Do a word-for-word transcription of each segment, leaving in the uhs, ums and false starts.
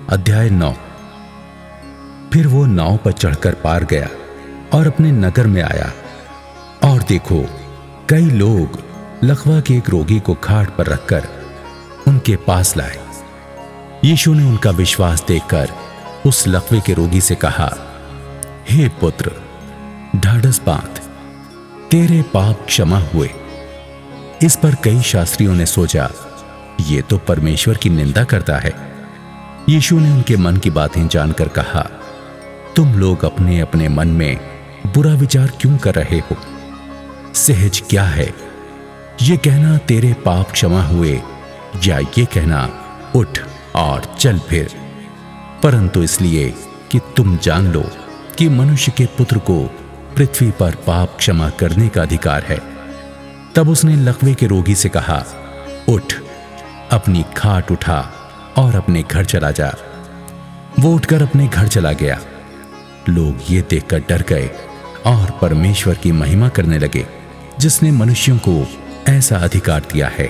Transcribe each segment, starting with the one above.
अध्याय नौ। फिर वो नाव पर चढ़कर पार गया और अपने नगर में आया, और देखो कई लोग लकवा के एक रोगी को खाट पर रखकर उनके पास लाए। यीशु ने उनका विश्वास देखकर उस लकवे के रोगी से कहा, हे पुत्र, ढाढ़स बांध, तेरे पाप क्षमा हुए। इस पर कई शास्त्रियों ने सोचा, ये तो परमेश्वर की निंदा करता है। यीशु ने उनके मन की बातें जानकर कहा, तुम लोग अपने अपने मन में बुरा विचार क्यों कर रहे हो? सहज क्या है, ये कहना तेरे पाप क्षमा हुए, या ये कहना उठ और चल फिर? परंतु इसलिए कि तुम जान लो कि मनुष्य के पुत्र को पृथ्वी पर पाप क्षमा करने का अधिकार है। तब उसने लकवे के रोगी से कहा, उठ, अपनी खाट उठा और अपने घर चला जा। वो उठकर अपने घर चला गया। लोग ये देखकर डर गए और परमेश्वर की महिमा करने लगे, जिसने मनुष्यों को ऐसा अधिकार दिया है।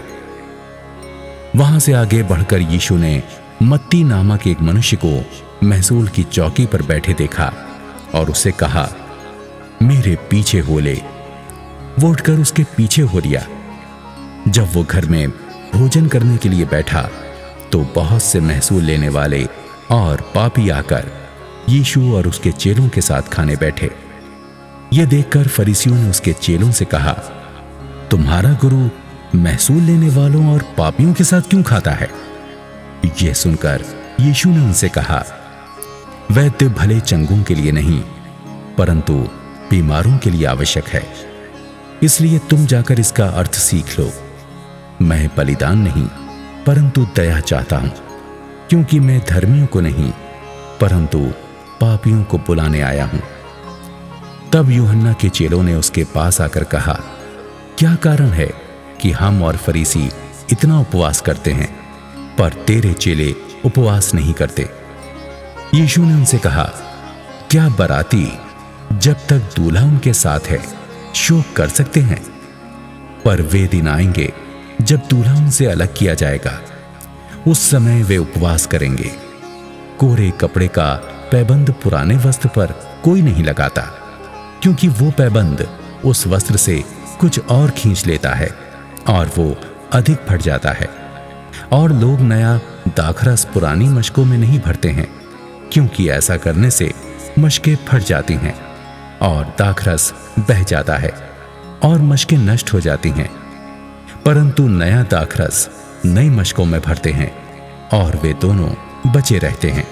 वहां से आगे बढ़कर यीशु ने मत्ती नामक एक मनुष्य को महसूल की चौकी पर बैठे देखा और उसे कहा, मेरे पीछे हो ले। वो उठकर उसके पीछे हो लिया। जब वो घर में भोजन करने के लिए बैठा तो बहुत से महसूल लेने वाले और पापी आकर यीशु और उसके चेलों के साथ खाने बैठे। यह देखकर फरीसियों ने उसके चेलों से कहा, तुम्हारा गुरु महसूल लेने वालों और पापियों के साथ क्यों खाता है? यह सुनकर यीशु ने उनसे कहा, वैद्य भले चंगों के लिए नहीं परंतु बीमारों के लिए आवश्यक है। इसलिए तुम जाकर इसका अर्थ सीख लो। मैं बलिदान नहीं परंतु दया चाहता हूं, क्योंकि मैं धर्मियों को नहीं परंतु पापियों को बुलाने आया हूं। तब यूहन्ना के चेलों ने उसके पास आकर कहा, क्या कारण है कि हम और फरीसी इतना उपवास करते हैं पर तेरे चेले उपवास नहीं करते? यीशु ने उनसे कहा, क्या बराती जब तक दूल्हा उनके साथ है शोक कर सकते हैं? पर वे दिन आएंगे जब दूल्हा उनसे अलग किया जाएगा, उस समय वे उपवास करेंगे। कोरे कपड़े का पैबंद पुराने वस्त्र पर कोई नहीं लगाता, क्योंकि वो पैबंद उस वस्त्र से कुछ और खींच लेता है और वो अधिक फट जाता है। और लोग नया दाखरस पुरानी मशकों में नहीं भरते हैं, क्योंकि ऐसा करने से मशकें फट जाती हैं और दाखरस बह जाता है और मशकें नष्ट हो जाती हैं। परंतु नया दाखरस नई मशकों में भरते हैं और वे दोनों बचे रहते हैं।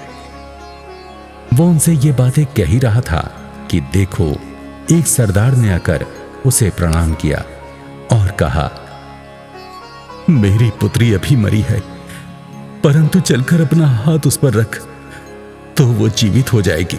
वो उनसे ये बातें कह ही रहा था कि देखो, एक सरदार ने आकर उसे प्रणाम किया और कहा, मेरी पुत्री अभी मरी है, परंतु चलकर अपना हाथ उस पर रख तो वो जीवित हो जाएगी।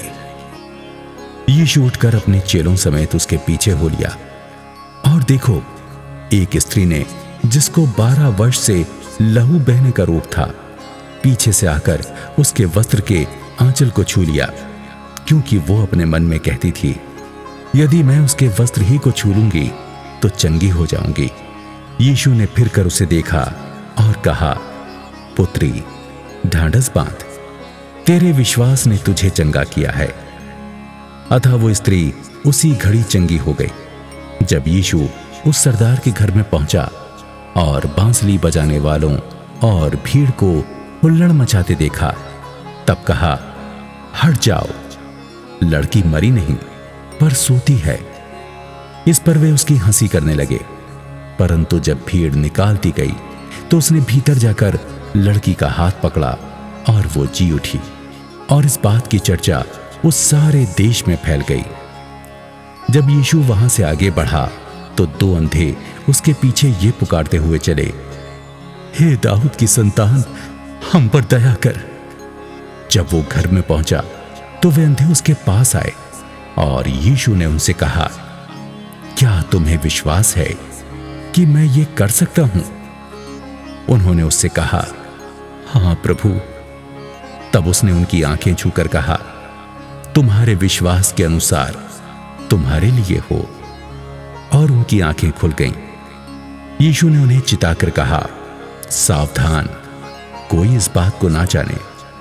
यीशु उठकर अपने चेलों समेत उसके पीछे हो लिया। और देखो, एक स्त्री ने, जिसको बारह वर्ष से लहू बहने का रोग था, पीछे से आकर उसके वस्त्र के आंचल को छू लिया, क्योंकि वो अपने मन में कहती थी, यदि मैं उसके वस्त्र ही को छू लूंगी तो चंगी हो जाऊंगी। यीशु ने फिरकर उसे देखा और कहा, पुत्री, ढाढ़स बांध, तेरे विश्वास ने तुझे चंगा किया है। अतः वो स्त्री उसी घड़ी चंगी हो गई। जब यीशु उस सरदार के घर में पहुंचा और बांसुरी बजाने वालों और भीड़ को हुल्लड़ मचाते देखा, तब कहा, हट जाओ, लड़की मरी नहीं पर सोती है। इस पर वे उसकी हंसी करने लगे। परंतु जब भीड़ निकालती गई तो उसने भीतर जाकर लड़की का हाथ पकड़ा और वो जी उठी, और इस बात की चर्चा उस सारे देश में फैल गई। जब यीशु वहां से आगे बढ़ा तो दो अंधे उसके पीछे ये पुकारते हुए चले, हे दाऊद की संतान, हम पर दया कर। जब वो घर में पहुंचा तो वे अंधे उसके पास आए और यीशु ने उनसे कहा, क्या तुम्हें विश्वास है कि मैं ये कर सकता हूं? उन्होंने उससे कहा, हां प्रभु। तब उसने उनकी आंखें छूकर कहा, तुम्हारे विश्वास के अनुसार तुम्हारे लिए हो। और उनकी आंखें खुल गईं। यीशु ने उन्हें चिताकर कहा, सावधान, कोई इस बात को ना जाने,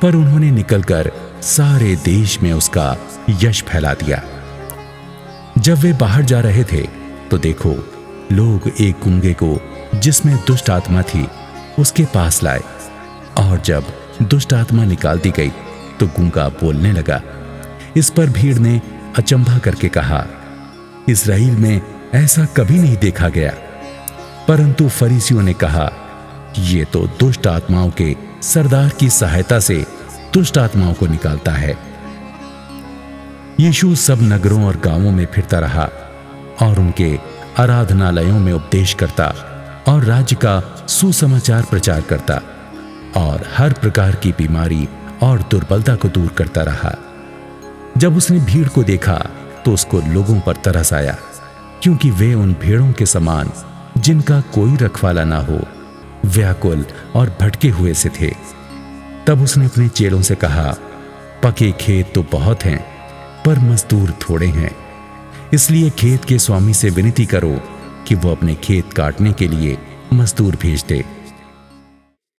पर उन्होंने निकलकर सारे देश में उसका यश फैला दिया। जब वे बाहर जा रहे थे तो देखो, लोग एक गूंगे को जिसमें दुष्ट आत्मा थी उसके पास लाए, और जब दुष्ट आत्मा निकाल दी गई तो गूंगा बोलने लगा। इस पर भीड़ ने अचंभा करके कहा, इस्राएल में ऐसा कभी नहीं देखा गया। परंतु फरीसियों ने कहा, ये तो दुष्ट आत्माओं के सरदार की सहायता से दुष्ट आत्माओं को निकालता है। यीशु सब नगरों और गांवों में फिरता रहा और उनके आराधनालयों में उपदेश करता और राज्य का सुसमाचार प्रचार करता और हर प्रकार की बीमारी और दुर्बलता को दूर करता रहा। जब उसने भीड़ को देखा तो उसको लोगों पर तरस आया, क्योंकि वे उन भेड़ों के समान जिनका कोई रखवाला ना हो, व्याकुल और भटके हुए से थे। तब उसने अपने चेलों से कहा, पके खेत तो बहुत हैं, पर मजदूर थोड़े हैं। इसलिए खेत के स्वामी से विनती करो कि वो अपने खेत काटने के लिए मजदूर भेज दे।